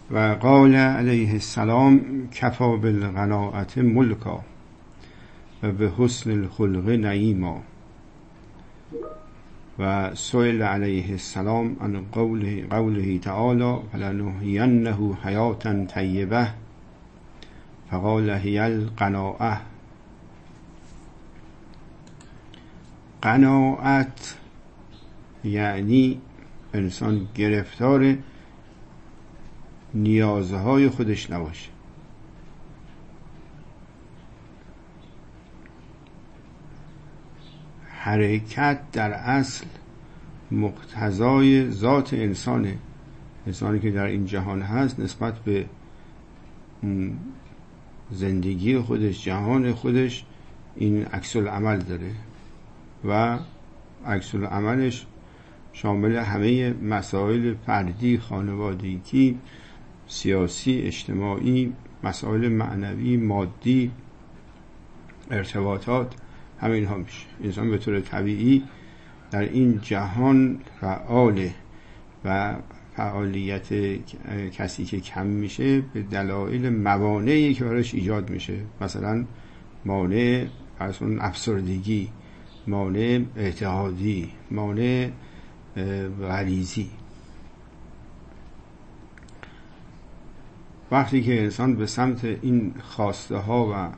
و قال علیه السلام کفا بالقناعة ملکا و به حسن الخلق نعیما. و سئل علیه السلام عن قوله تعالی فلنحینه حیاة طیبة فقال هی القناعة. قناعت یعنی انسان گرفتار نیازهای خودش نباشه. حرکت در اصل مقتضای ذات انسانه. انسانی که در این جهان هست نسبت به زندگی خودش، جهان خودش، این عکس العمل داره و عکس العملش شامل همه مسائل فردی، خانوادگی، سیاسی، اجتماعی، مسائل معنوی، مادی، ارتباطات، همه اینها میشه. انسان به طور طبیعی در این جهان فعاله و فعالیت کسی که کم میشه به دلایل موانعی که براش ایجاد میشه، مثلا مانع افسردگی، مانع اعتقادی، مانع غریزی. وقتی که انسان به سمت این خواسته ها و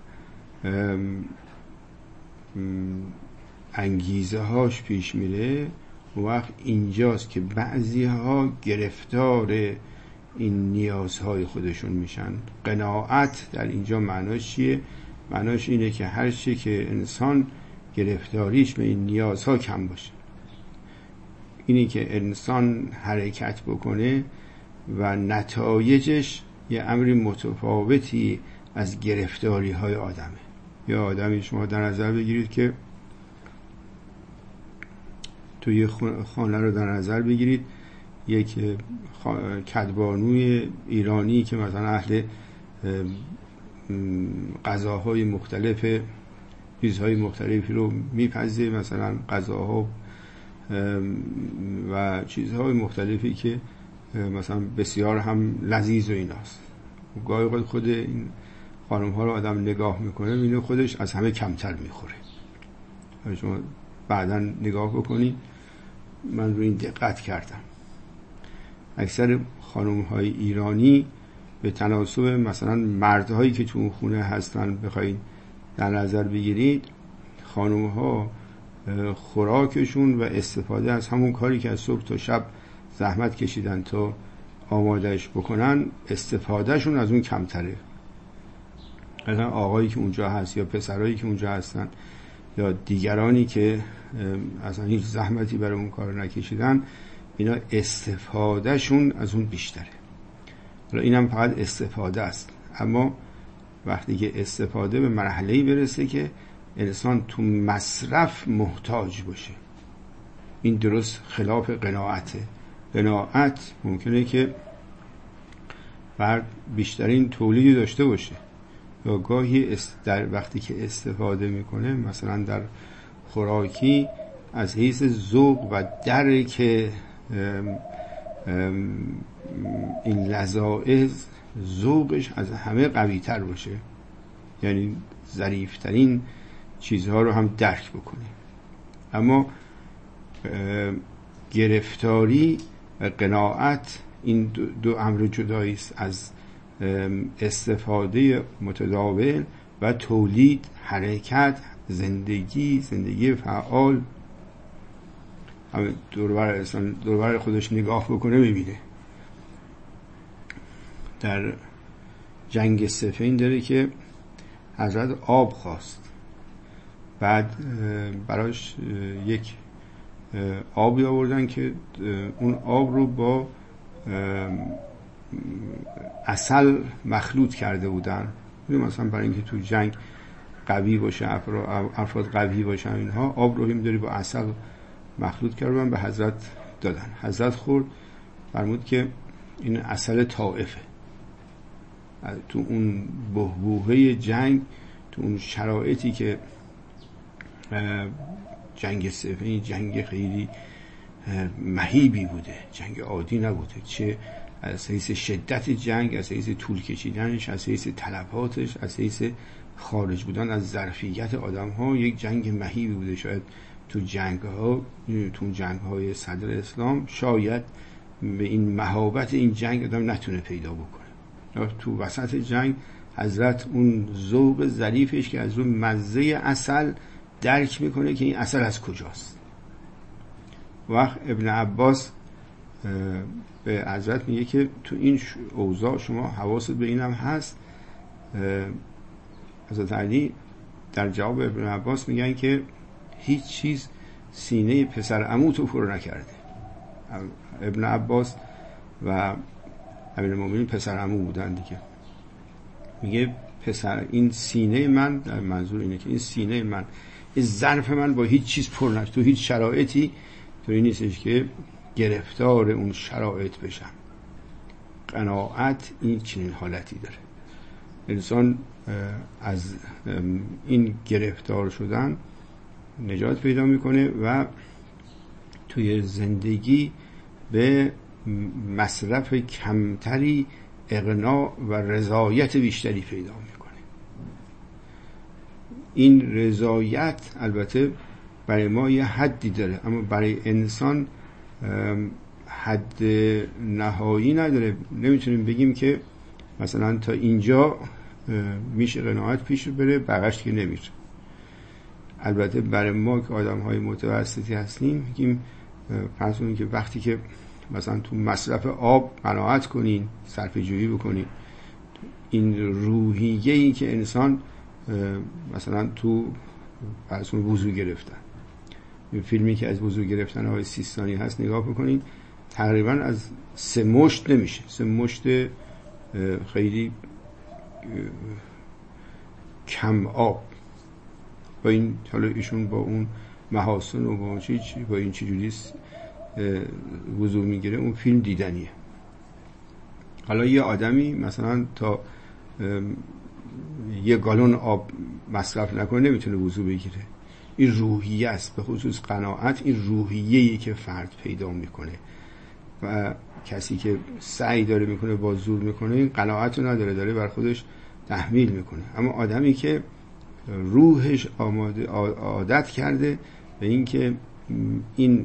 انگیزه هاش پیش میره، اون وقت اینجاست که بعضی ها گرفتار این نیازهای خودشون میشن. قناعت در اینجا معناش چیه؟ معناش اینه که هر چی که انسان گرفتاریش به این نیازها کم باشه. اینی که انسان حرکت بکنه و نتایجش یه امری متفاوتی از گرفتاری های آدمه. یا آدمی شما در نظر بگیرید که توی خانه رو در نظر بگیرید، یک کدبانوی ایرانی که مثلا اهل غذاهای مختلف، چیزهای مختلفی رو میپزه، مثلا غذاها و چیزهای مختلفی که مثلا بسیار هم لذیذ و ایناست. گاهی خود این خانم ها رو آدم نگاه میکنه میبینه خودش از همه کمتر میخوره. شما بعدا نگاه بکنید، من رو این دقت کردم. اکثر خانم های ایرانی به تناسب مثلا مردهایی که تو اون خونه هستن بخواید در نظر بگیرید، خانم ها خوراکشون و استفاده از همون کاری که از صبح تا شب زحمت کشیدن تا آمادهش بکنن، استفادهشون از اون کمتره. مثلا آقایی که اونجا هست یا پسرایی که اونجا هستن یا دیگرانی که اصلا هیچ زحمتی برای اون کار نکشیدن، اینا استفادهشون از اون بیشتره. حالا اینم فقط استفاده است، اما وقتی که استفاده به مرحله‌ای برسه که انسان تو مصرف محتاج باشه، این درست خلاف قناعته. قناعت ممکنه که فرد بیشترین تولیدی داشته باشه یا گاهی در وقتی که استفاده میکنه، مثلا در خوراکی، از حیث ذوق و درک این لذائذ ذوقش از همه قوی تر باشه، یعنی ظریفترین چیزها رو هم درک بکنه. اما گرفتاری و قناعت این دو امر جدایی است از استفاده متداول و تولید، حرکت، زندگی فعال. همه دوربر خودش نگاه بکنه میبینه. در جنگ صفین داره که حضرت آب خواست، بعد براش یک آبی آوردن که اون آب رو با عسل مخلوط کرده بودن، مثلا برای اینکه تو جنگ قوی باشه، افراد قوی باشن، اینها آب رو می‌داری با عسل مخلوط کردن، به حضرت دادن. حضرت خورد، فرمود که این عسل طائفه. تو اون بحبوحه جنگ، تو اون شرایطی که جنگ صفین جنگ خیلی مهیبی بوده، جنگ عادی نبوده، چه از حیث شدت جنگ، از حیث طول کشیدنش، از حیث تلفاتش، از حیث خارج بودن از ظرفیت آدم ها یک جنگ مهیبی بوده. شاید تو جنگ های صدر اسلام شاید به این مهابت این جنگ آدم نتونه پیدا بکنه. تو وسط جنگ حضرت اون ذوق ظریفش که از رو مزه عسل درک میکنه که این عسل از کجاست. وقت ابن عباس به حضرت میگه که تو این اوضاع شما حواست به اینم هست. حضرت علی در جواب ابن عباس میگن که هیچ چیز سینه پسر عمو تو پر نکرده. ابن عباس و امیرالمومنین پسر عمو بودن دیگه. میگه پسر این سینه من، در منظور اینه که این سینه من، این ظرف من با هیچ چیز پر نشد. تو هیچ شرایطی طوری نیستش که گرفتار اون شرایط بشم. قناعت این چنین حالتی داره. انسان از این گرفتار شدن نجات پیدا میکنه و توی زندگی به مصرف کمتری اغنا و رضایت بیشتری پیدا میکنه. این رضایت البته برای ما یه حدی داره، اما برای انسان حد نهایی نداره. نمیتونیم بگیم که مثلا تا اینجا میشه قناعت پیش بره، بقیش که نمیشه. البته برای ما که آدم های متوسطی هستیم میگیم فرض کنیم که وقتی که مثلا تو مصرف آب قناعت کنین، صرفه جویی بکنین، این روحیه‌ای که انسان مثلا تو فرض کنیم وضو گرفتن، این فیلمی که از وضو گرفتن آقای سیستانی هست نگاه بکنین، تقریبا از 3 مشت نمیشه. 3 مشت خیلی کم آب. با این حالا ایشون با اون محاسن و با این چجوری وضو میگیره، اون فیلم دیدنیه. حالا یه آدمی مثلا تا 1 گالون آب مصرف نکنه نمیتونه وضو بگیره. این روحیه است، به خصوص قناعت این روحیه‌ای که فرد پیدا میکنه و کسی که سعی داره میکنه با زور میکنه این قناعت رو نداره، داره بر خودش تحمیل میکنه. اما آدمی که روحش عادت کرده به این که این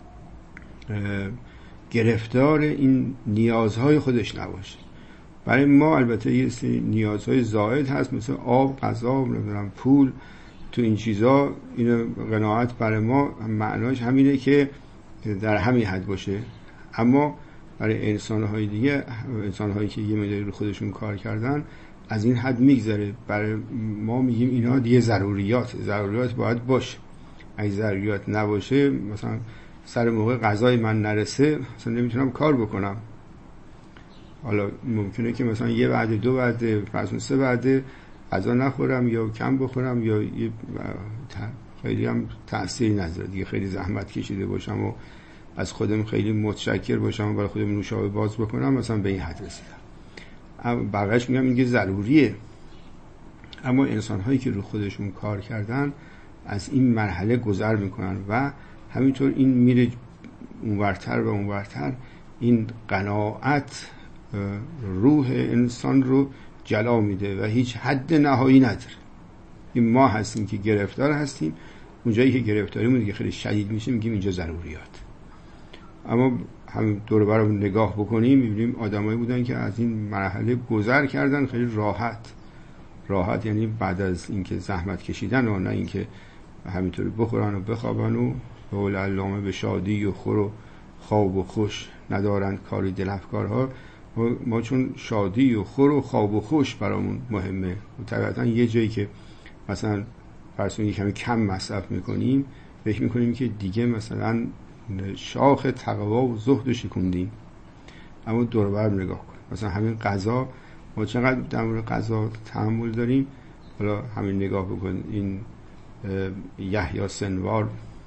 گرفتار این نیازهای خودش نباشه. برای ما البته یه سری نیازهای زائد هست مثل آب، غذا، نمیدونم پول، تو این چیزا این قناعت برای ما معناش همینه که در همین حد باشه. اما برای انسان‌های دیگه، انسان‌هایی که یه مقداری رو خودشون کار کردن، از این حد میگذره. برای ما میگیم اینا دیگه ضروریات باید باشه. اگه ضروریات نباشه، مثلا سر موقع غذای من نرسه مثلا نمیتونم کار بکنم. حالا ممکنه که مثلا 1 وعده 2 وعده فرض 3 وعده غذا نخورم یا کم بخورم یا خیلی هم تأثیری نذاره دیگه. خیلی زحمت کشیده باشم و از خودم خیلی متشکر باشم و برای خودم نوشابه باز بکنم، مثلا به این حد رسیدم. بقیه‌اش میگم اینکه ضروریه. اما انسان هایی که رو خودشون کار کردن از این مرحله گذر میکنن و همینطور این میره اونورتر و اونورتر. این قناعت روح انسان رو جلا میده و هیچ حد نهایی نداره. این ما هستیم که گرفتار هستیم. اونجایی که گرفتاریمون دیگه خیلی شدید میشه میگیم اینجا ضروریات. اما همین دور و برمون نگاه بکنیم میبینیم آدمایی بودن که از این مرحله گذر کردن خیلی راحت، یعنی بعد از اینکه زحمت کشیدن و نه اینکه همینطوری بخورن و بخوابن و قول علامه به شادی و خور و خواب و خوش ندارن کاری دل افکارها. ما چون شادی و خور و خواب و خوش برامون مهمه و طبیعتا یه جایی که مثلا فرض کنید کمی کم مصرف میکنیم فکر میکنیم که دیگه مثلا شاخ تقوا و زهد شکوندیم. اما دور و بر نگاه کن، مثلا همین غذا، ما چقدر در مورد غذا تحمل داریم. حالا همین نگاه بکن، این یحیی سنوار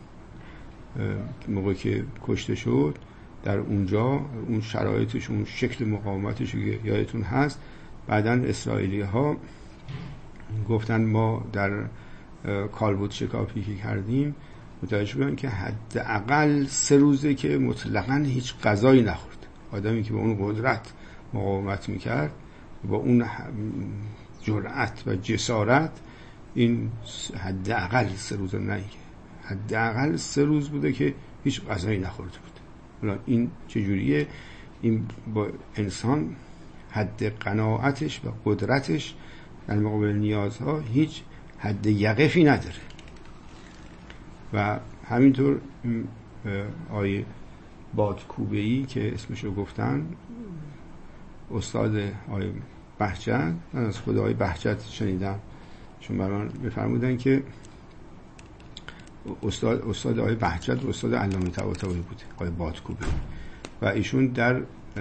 موقع که کشته شد در اونجا، اون شرایطش، اون شکل مقاومتش که یادتون هست، بعداً اسرائیلی ها گفتن ما در کالبد شکافی که کردیم متوجه شدن که حداقل 3 روزه که مطلقاً هیچ غذایی نخورد. آدمی که با اون قدرت مقاومت میکرد، با اون جرأت و جسارت، این حداقل 3 روز نه، حداقل 3 روز بوده که هیچ غذایی نخورده بود. حالا این چجوریه؟ این با انسان حد قناعتش و قدرتش در مقابل نیازها هیچ حد یقفی نداره. و همینطور آیه بادکوبه‌ای که اسمشو گفتن، استاد آیه بهجت، من از خود آیه بهجت شنیدم، چون برای من بفرمودن که استاد آیه بهجت و استاد علامه طباطبایی بوده، آیه بادکوبه‌ای، و ایشون در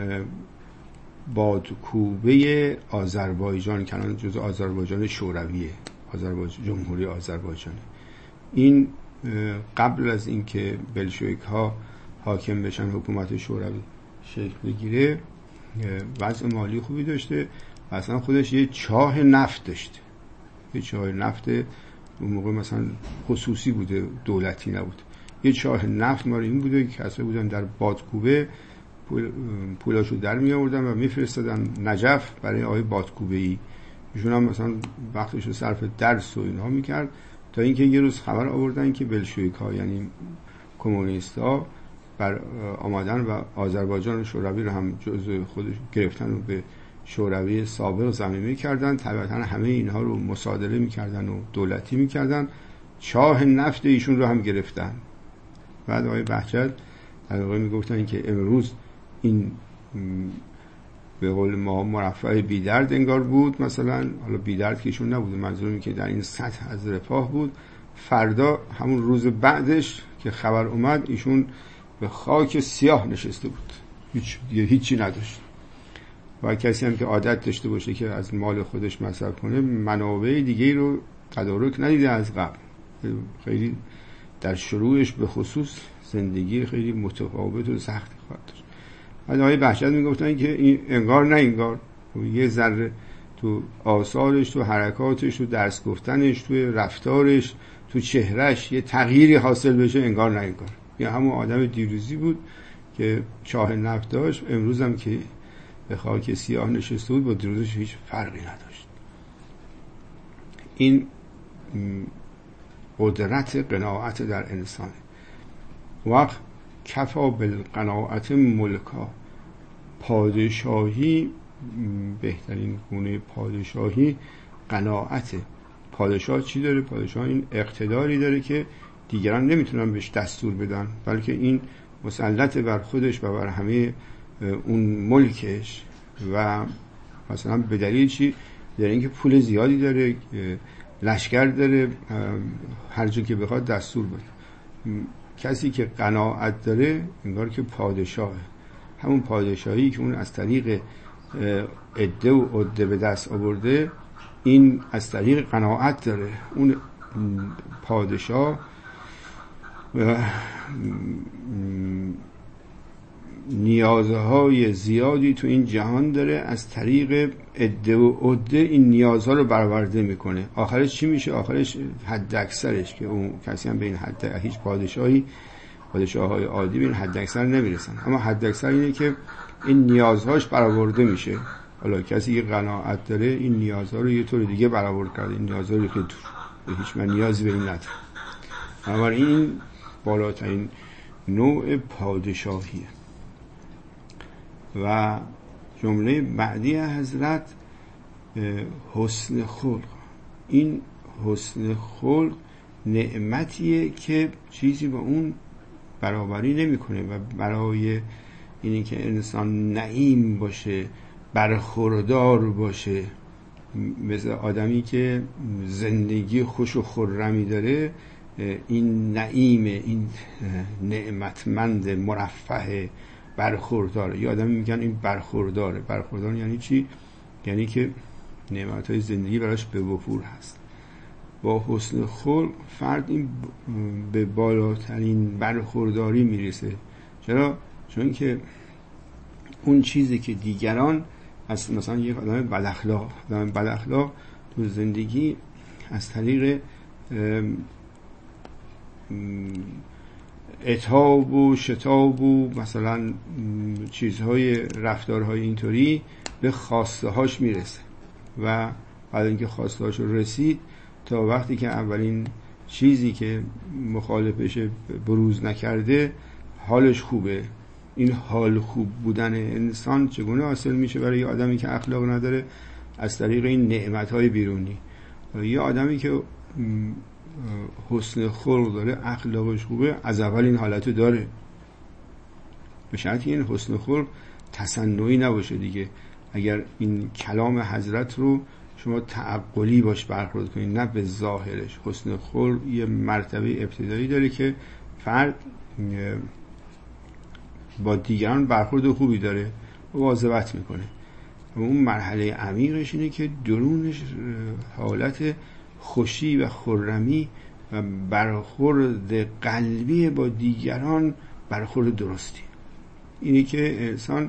بادکوبه آذربایجان که الان جزء آذربایجان شورویه، جمهوری آذربایجان، این قبل از اینکه بلشویک ها حاکم بشن، حکومت شوروی شکل بگیره، وضع مالی خوبی داشته و اصلا خودش یه چاه نفت داشته. یه چاه نفت اون موقع مثلا خصوصی بوده، دولتی نبود. یه چاه نفت مال این بوده که کسایی بودن در بادکوبه پولاشو در می آوردن و میفرستادن نجف برای آقای بادکوبه‌ای. ایشون هم مثلا وقتشو صرف درس و اینها میکرد، تا اینکه یه روز خبر آوردن که بلشویک ها یعنی کمونیست ها بر آمدن و آذربایجان شوروی رو هم جزء خودش گرفتن و به شوروی سابق ضمیمه کردن. طبعا همه اینها رو مصادره میکردن و دولتی میکردن. چاه نفت ایشون رو هم گرفتن. بعد آقای بهجت در واقع میگفتن که امروز این به قول ما مرفع بیدرد انگار بود، مثلا حالا بیدرد که ایشون نبوده، منظورم که در این سطح از رفاه بود. فردا همون روز بعدش که خبر اومد ایشون به خاک سیاه نشسته بود، هیچی نداشت. و کسی هم که عادت داشته باشه که از مال خودش مصرف کنه، منابع دیگه رو تدارک ندیده از قبل، خیلی در شروعش به خصوص زندگی خیلی متفاوت و سختی خواهد داشت. بعد آقای بهجت میگفتن که این انگار نه انگار یه ذره تو آثارش، تو حرکاتش، تو درس گفتنش، تو رفتارش، تو چهرهش یه تغییری حاصل بشه، انگار نه انگار. یه همون آدم دیروزی بود که چاه نفت داشت، امروز هم که به خاک سیاه نشسته بود، با دیروزش هیچ فرقی نداشت. این قدرت قناعت در انسان. وقت کفا بالقناعت ملکا، پادشاهی، بهترین گونه پادشاهی قناعته. پادشاه چی داره؟ پادشاه این اقتداری داره که دیگران نمیتونن بهش دستور بدن، بلکه این مسلط بر خودش و بر همه اون ملکش. و مثلا به دلیل چی؟ در اینکه پول زیادی داره، لشکر داره، هر جا که بخواد دستور بده. کسی که قناعت داره انگار که پادشاهه. همون پادشاهی که اون از طریق عده و عده به دست آورده، این از طریق قناعت داره. اون پادشاه نیازهای زیادی تو این جهان داره، از طریق عده و عده این نیازها رو برآورده میکنه. آخرش چی میشه؟ آخرش حد اکثرش، که اون کسی هم به این حد، هیچ پادشاه‌های عادی به این حد اکثر نمیرسن، اما حد اکثر اینه که این نیازهاش برآورده میشه. حالا کسی که قناعت داره این نیازها رو یه طور دیگه برآورد کرده، این نیازها رو که هیچ من نیازی به این نداره. اما این بالاترین نوع پادشاهیه. و جمله بعدی حضرت حسن خلق. این حسن خلق نعمتیه که چیزی با اون برابری نمیکنه. و برای اینی که انسان نعیم باشه، برخوردار باشه، مثل آدمی که زندگی خوش و خرمی داره، این نعیم، این نعمتمند، مرفه، برخورداره. یه آدمی میگن این برخورداره. برخوردار یعنی چی؟ یعنی که نعمتهای زندگی براش به وفور هست. با حسن خلق فرد این به بالاترین برخورداری میرسه. چرا؟ چون که اون چیزی که دیگران، مثلا یک آدم بداخلاق تو زندگی از طریق عتاب و شتاب و مثلا چیزهای رفتارهای اینطوری به خواسته هاش میرسه و بعد اینکه خواسته هاش رسید تا وقتی که اولین چیزی که مخالفش بروز نکرده حالش خوبه. این حال خوب بودن انسان چگونه حاصل میشه برای آدمی که اخلاق نداره؟ از طریق این نعمتهای بیرونی. یه آدمی که حسن خلق داره، اخلاقش خوبه، از اول این حالتو داره، به شرطی این حسن خلق تصنعی نباشه دیگه. اگر این کلام حضرت رو شما تعقلی باش برخورد کنید، نه به ظاهرش. حسن خلق یه مرتبه ابتدایی داره که فرد با دیگران برخورد خوبی داره، مواظبت میکنه. و اون مرحله عمیقش اینه که درونش حالت خوشی و خرمی و برخورد قلبی با دیگران برخورد درستی. اینی که انسان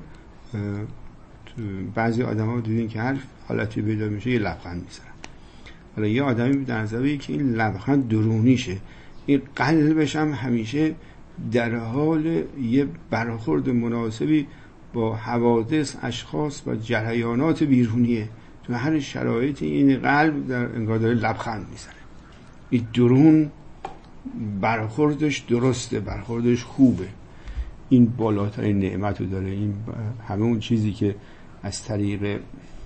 بعضی آدم ها دیدین که هر حالتی پیدا میشه یه لبخند میزنن. حالا یه آدمی در نظره که این لبخند درونیشه، این قلبش هم همیشه در حال یه برخورد مناسبی با حوادث، اشخاص و جریانات بیرونیه. تو هر شرایطی این قلب در انگار داره لبخند میزنه. این درون برخوردش درسته، برخوردش خوبه. این بالاترین نعمت رو داره. این همه اون چیزی که از طریق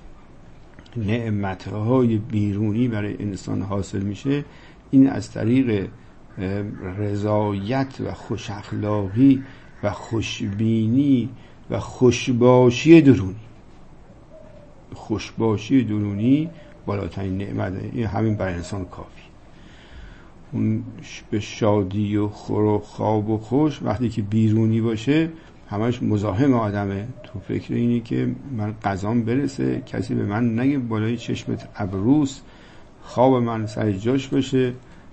نعمتهای بیرونی برای انسان حاصل میشه، این از طریق رضایت و خوش اخلاقی و خوشبینی و خوشباشی درونی. خوشباشی درونی بالاترین نعمته. این همین برای انسان کافی. اون به شادی و خور و خواب و خوش وقتی که بیرونی باشه همش مزاحم آدمه. تو فکر اینی که من قضام برسه، کسی به من نگه بالای چشمت ابروس، خواب من سر جاش باشه،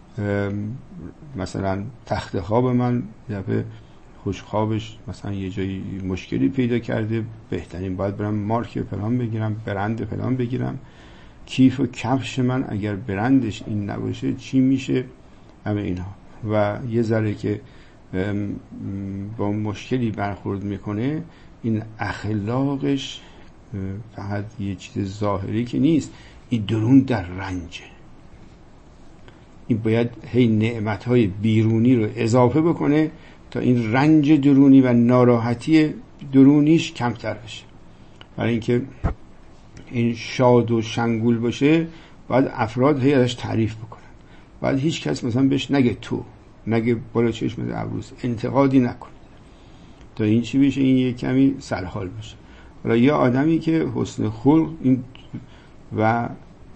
مثلا تخت خواب من دفعه خوشخوابش مثلا یه جایی مشکلی پیدا کرده، بهترین باید برم مارک فلان بگیرم، برند فلان بگیرم. کیف و کفش من اگر برندش این نباشه چی میشه؟ همه اینها. و یه ذره که با مشکلی برخورد میکنه، این اخلاقش فقط یه چیز ظاهری که نیست، این درون در رنجه. این باید هی نعمتهای بیرونی رو اضافه بکنه تا این رنج درونی و ناراحتی درونیش کمتر بشه. برای اینکه این شاد و شنگول باشه باید افراد هی ازش تعریف بکنن. باید هیچ کس مثلا بهش نگه تو، نگه بالا چشمت ابروس، انتقادی نکن تا این چی بشه، این یک کمی سرحال بشه. حالا یه آدمی که حسن خلق این و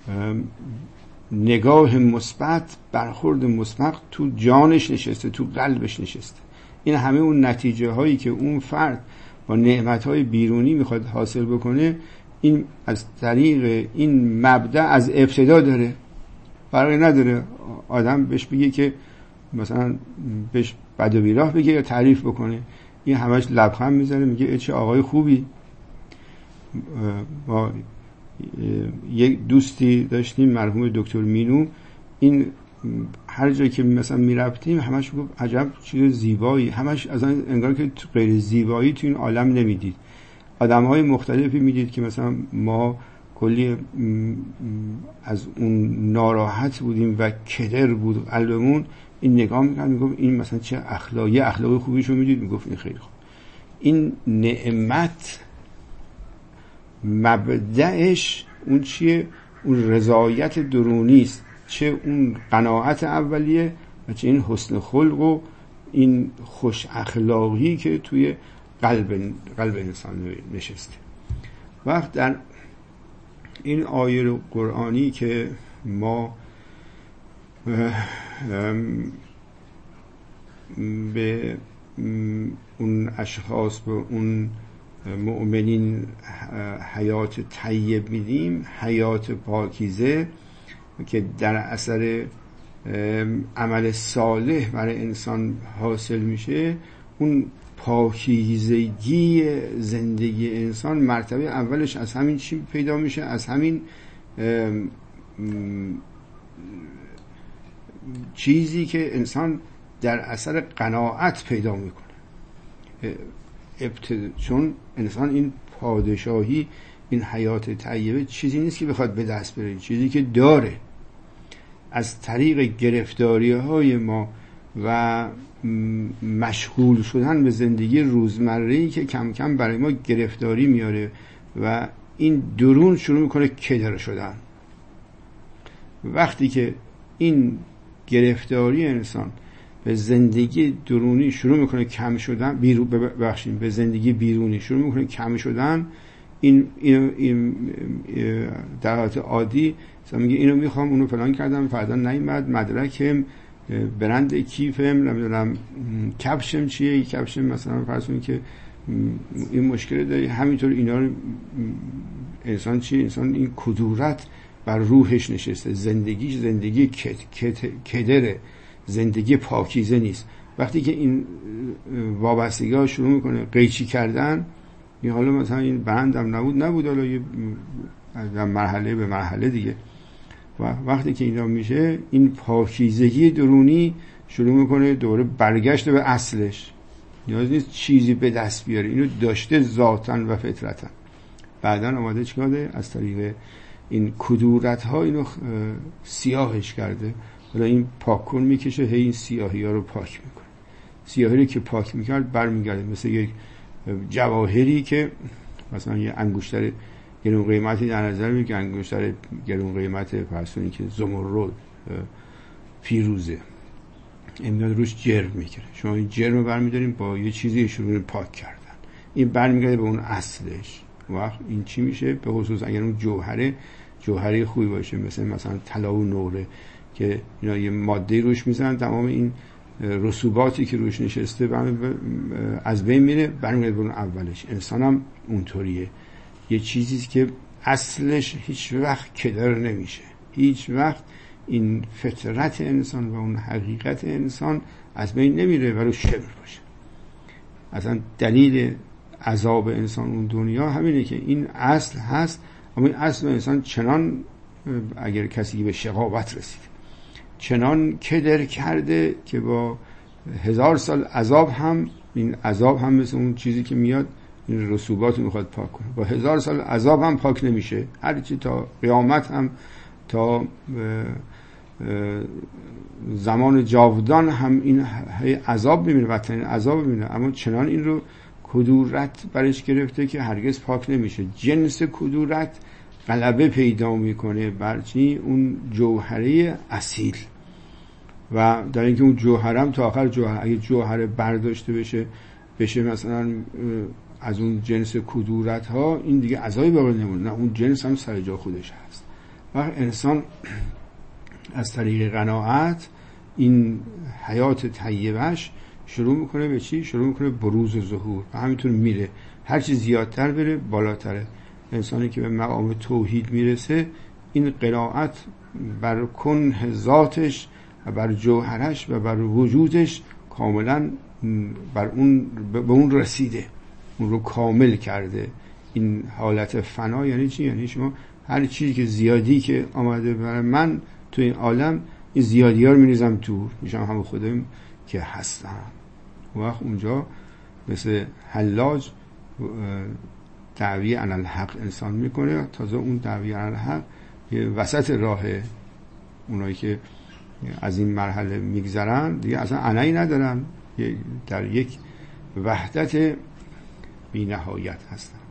نگاه مثبت، برخورد مثبت تو جانش نشسته، تو قلبش نشسته، این همه اون نتیجه هایی که اون فرد با نعمت های بیرونی میخواد حاصل بکنه، این از طریق این مبدأ از ابتدا داره. فرقی نداره آدم بهش بگه که مثلا بهش بد و بیراه بگه یا تعریف بکنه، این همش لبخند میزنه میگه چه آقای خوبی. ما یک دوستی داشتیم مرحوم دکتر مینو، این هر جایی که مثلا میرفتیم همش گفت عجب چیز زیبایی، همش از انگار که غیر زیبایی تو این عالم نمیدید. آدم‌های مختلفی میدید که مثلا ما کلی از اون ناراحت بودیم و کدر بود قلبمون، این نگاه میکرد میگفت این مثلا چه اخلاقی خوبیشو میدید، میگفت این خیلی خوب. این نعمت مبدأش اون چیه؟ اون رضایت درونی است، چه اون قناعت اولیه و چه این حسن خلق و این خوش اخلاقی که توی قلب انسان نشسته. وقت در این آیه قرآنی که ما به اون اشخاص، به اون مؤمنین حیات طیب میدیم، حیات پاکیزه که در اثر عمل صالح برای انسان حاصل میشه، اون پاکیزگی زندگی انسان مرتبه اولش از همین چی پیدا میشه؟ از همین چیزی که انسان در اثر قناعت پیدا میکنه. چون انسان این پادشاهی، این حیات طیبه چیزی نیست که بخواد به دست بره، چیزی که داره. از طریق گرفتاری های ما و مشغول شدن به زندگی روزمره‌ای که کم کم برای ما گرفتاری میاره و این درون شروع میکنه کدر شدن. وقتی که این گرفتاری انسان به زندگی درونی شروع میکنه کم شدن، به زندگی بیرونی شروع میکنه کم شدن، این در حالت عادی مثلا میگه اینو میخوام، اونو فلان کردم، فردا نیومد، مدرکم، برند کیفم، نمیدونم کفشم چیه، کفشم مثلا فرض کنید که این مشکل داری، همینطور اینا رو انسان چیه؟ انسان این کدورت بر روحش نشسته. زندگی کدره، زندگی پاکیزه نیست. وقتی که این وابستگی ها شروع میکنه قیچی کردن، این حالا مثلا این برندم نبود حالا یه مرحله به مرحله دیگه، و وقتی که اینا میشه، این پاکیزگی درونی شروع میکنه دوره برگشت به اصلش. نیاز نیست چیزی به دست بیاره، اینو داشته ذاتاً و فطرتاً. بعداً آماده چیکاره؟ از طریق این کدورت ها اینو سیاهش کرده. حالا این پاکون میکشه، هی این سیاهی ها رو پاک میکنه. سیاهی رو که پاک میکرد برمیگرده مثل یک جواهری که مثلا یه انگشتر گرون قیمتی در نظر میگه، انگشتر گرون قیمت پرسونی که زمرد فیروزه، این روش جرم میگیره. شما این جرم رو برمیداریم با یه چیزی شروع پاک کردن، این برمیگرده به اون اصلش. وقت این چی میشه؟ به خصوص اگر اون جوهره خوبی باشه، مثلا طلا و نقره که اینا یه ماده روش میزنن، تمام این رسوباتی که روش نشسته از بین میره، برمیگرده به اون اولش. انسان هم اونطوریه، یه چیزیست که اصلش هیچ وقت کدر نمیشه، هیچ وقت این فطرت انسان و اون حقیقت انسان از بین نمیره و رو شبر باشه. اصلا دلیل عذاب انسان اون دنیا همینه که این اصل هست، اما این اصل انسان چنان، اگر کسی به شقاوت رسید، چنان کدر کرده که با 1000 سال عذاب هم، این عذاب هم مثل اون چیزی که میاد این رسوبات رو میخواد پاک کنه، با 1000 سال عذاب هم پاک نمیشه. هرچی تا قیامت هم، تا زمان جاودان هم این عذاب میبینه، بدترین عذاب میبینه، اما چنان این رو کدورت برش گرفته که هرگز پاک نمیشه. جنس کدورت غلبه پیدا میکنه بر چی؟ اون جوهره اصیل. و در اینکه اون جوهرم تا آخر جوهر، اگه جوهره برداشته بشه مثلا از اون جنس کدورت ها، این دیگه عذابی باقی نمونه، نه اون جنس هم سر جا خودش هست. و انسان از طریق قناعت این حیات طیبش شروع میکنه به چی؟ شروع میکنه بروز و ظهور، و همینطور میره، هر چی زیادتر بره بالاتره. انسانی که به مقام توحید میرسه، این قناعت بر کنه ذاتش و بر جوهرش و بر وجودش کاملا به اون رسیده، اون رو کامل کرده. این حالت فنا یعنی چی؟ یعنی شما هر چیزی که زیادی که آمده برای من تو این عالم، این زیادی ها رو میریزم دور، میشم همون خودم که هستم. وقت اونجا مثل حلاج دعوی علی الحق انسان میکنه. تازه اون دعوی علی الحق یه وسط راه، اونایی که از این مرحله میگذرن دیگه اصلا عنایی ندارن، در یک وحدت بی نهایت هستن.